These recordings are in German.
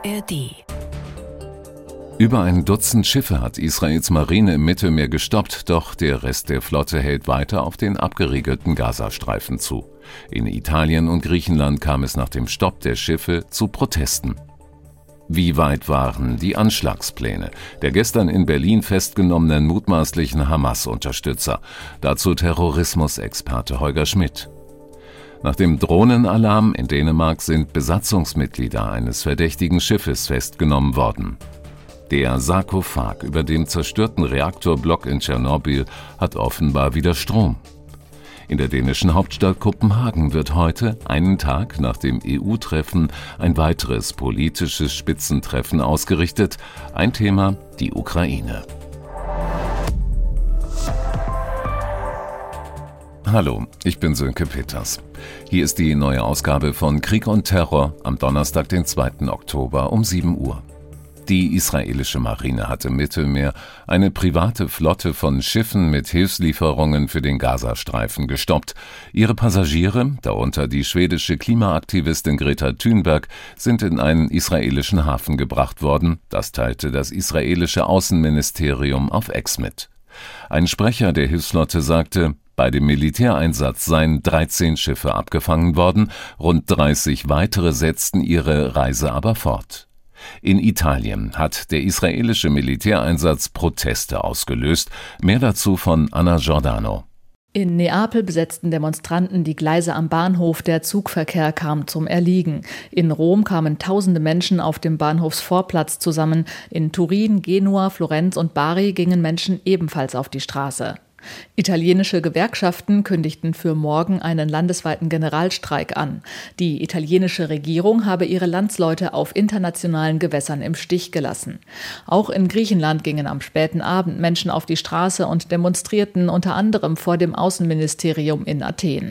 ARD. Über ein Dutzend Schiffe hat Israels Marine im Mittelmeer gestoppt, doch der Rest der Flotte hält weiter auf den abgeriegelten Gazastreifen zu. In Italien und Griechenland kam es nach dem Stopp der Schiffe zu Protesten. Wie weit waren die Anschlagspläne der gestern in Berlin festgenommenen mutmaßlichen Hamas-Unterstützer? Dazu Terrorismusexperte Holger Schmidt. Nach dem Drohnenalarm in Dänemark sind Besatzungsmitglieder eines verdächtigen Schiffes festgenommen worden. Der Sarkophag über dem zerstörten Reaktorblock in Tschernobyl hat offenbar wieder Strom. In der dänischen Hauptstadt Kopenhagen wird heute, einen Tag nach dem EU-Treffen, ein weiteres politisches Spitzentreffen ausgerichtet. Ein Thema: die Ukraine. Hallo, ich bin Sönke Peters. Hier ist die neue Ausgabe von Krieg und Terror am Donnerstag, den 2. Oktober um 7 Uhr. Die israelische Marine hat im Mittelmeer eine private Flotte von Schiffen mit Hilfslieferungen für den Gazastreifen gestoppt. Ihre Passagiere, darunter die schwedische Klimaaktivistin Greta Thunberg, sind in einen israelischen Hafen gebracht worden. Das teilte das israelische Außenministerium auf X mit. Ein Sprecher der Hilfsflotte sagte, bei dem Militäreinsatz seien 13 Schiffe abgefangen worden, rund 30 weitere setzten ihre Reise aber fort. In Italien hat der israelische Militäreinsatz Proteste ausgelöst. Mehr dazu von Anna Giordano. In Neapel besetzten Demonstranten die Gleise am Bahnhof, der Zugverkehr kam zum Erliegen. In Rom kamen tausende Menschen auf dem Bahnhofsvorplatz zusammen. In Turin, Genua, Florenz und Bari gingen Menschen ebenfalls auf die Straße. Italienische Gewerkschaften kündigten für morgen einen landesweiten Generalstreik an. Die italienische Regierung habe ihre Landsleute auf internationalen Gewässern im Stich gelassen. Auch in Griechenland gingen am späten Abend Menschen auf die Straße und demonstrierten unter anderem vor dem Außenministerium in Athen.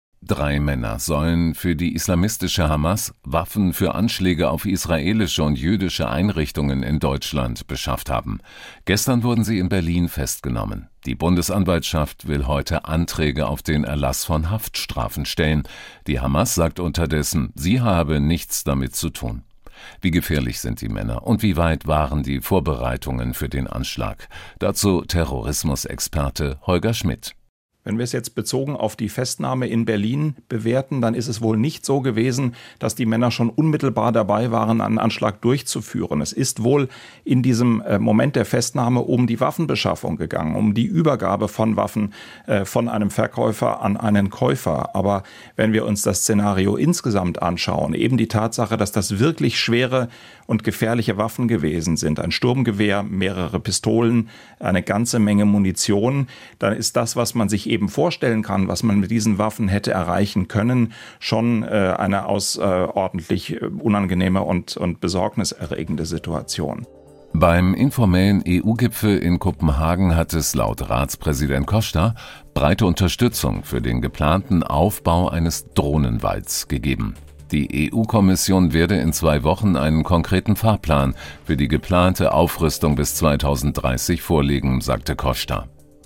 3 Männer sollen für die islamistische Hamas Waffen für Anschläge auf israelische und jüdische Einrichtungen in Deutschland beschafft haben. Gestern wurden sie in Berlin festgenommen. Die Bundesanwaltschaft will heute Anträge auf den Erlass von Haftstrafen stellen. Die Hamas sagt unterdessen, sie habe nichts damit zu tun. Wie gefährlich sind die Männer und wie weit waren die Vorbereitungen für den Anschlag? Dazu Terrorismusexperte Holger Schmidt. Wenn wir es jetzt bezogen auf die Festnahme in Berlin bewerten, dann ist es wohl nicht so gewesen, dass die Männer schon unmittelbar dabei waren, einen Anschlag durchzuführen. Es ist wohl in diesem Moment der Festnahme um die Waffenbeschaffung gegangen, um die Übergabe von Waffen von einem Verkäufer an einen Käufer. Aber wenn wir uns das Szenario insgesamt anschauen, eben die Tatsache, dass das wirklich schwere und gefährliche Waffen gewesen sind, ein Sturmgewehr, mehrere Pistolen, eine ganze Menge Munition, dann ist das, was man sich eben vorstellen kann, was man mit diesen Waffen hätte erreichen können, schon eine außerordentlich unangenehme und besorgniserregende Situation. Beim informellen EU-Gipfel in Kopenhagen hat es laut Ratspräsident Costa breite Unterstützung für den geplanten Aufbau eines Drohnenwalds gegeben. Die EU-Kommission werde in 2 Wochen einen konkreten Fahrplan für die geplante Aufrüstung bis 2030 vorlegen, sagte Costa.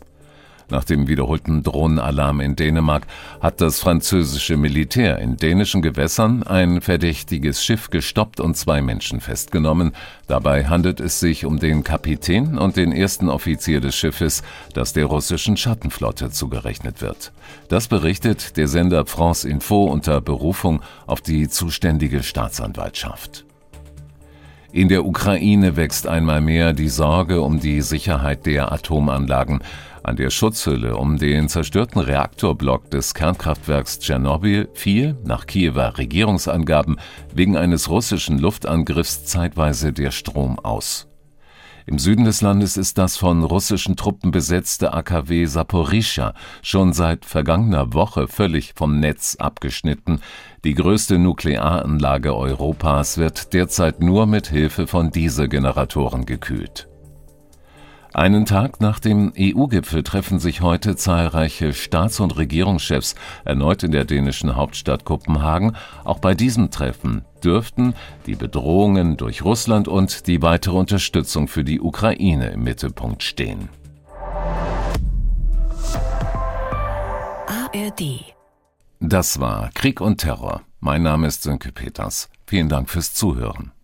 Nach dem wiederholten Drohnenalarm in Dänemark hat das französische Militär in dänischen Gewässern ein verdächtiges Schiff gestoppt und 2 Menschen festgenommen. Dabei handelt es sich um den Kapitän und den ersten Offizier des Schiffes, das der russischen Schattenflotte zugerechnet wird. Das berichtet der Sender France Info unter Berufung auf die zuständige Staatsanwaltschaft. In der Ukraine wächst einmal mehr die Sorge um die Sicherheit der Atomanlagen. An der Schutzhülle um den zerstörten Reaktorblock des Kernkraftwerks Tschernobyl fiel, nach Kiewer Regierungsangaben, wegen eines russischen Luftangriffs zeitweise der Strom aus. Im Süden des Landes ist das von russischen Truppen besetzte AKW Saporischschja schon seit vergangener Woche völlig vom Netz abgeschnitten. Die größte Nuklearanlage Europas wird derzeit nur mit Hilfe von Dieselgeneratoren gekühlt. Einen Tag nach dem EU-Gipfel treffen sich heute zahlreiche Staats- und Regierungschefs erneut in der dänischen Hauptstadt Kopenhagen. Auch bei diesem Treffen dürften die Bedrohungen durch Russland und die weitere Unterstützung für die Ukraine im Mittelpunkt stehen. ARD. Das war Krieg und Terror. Mein Name ist Sönke Peters. Vielen Dank fürs Zuhören.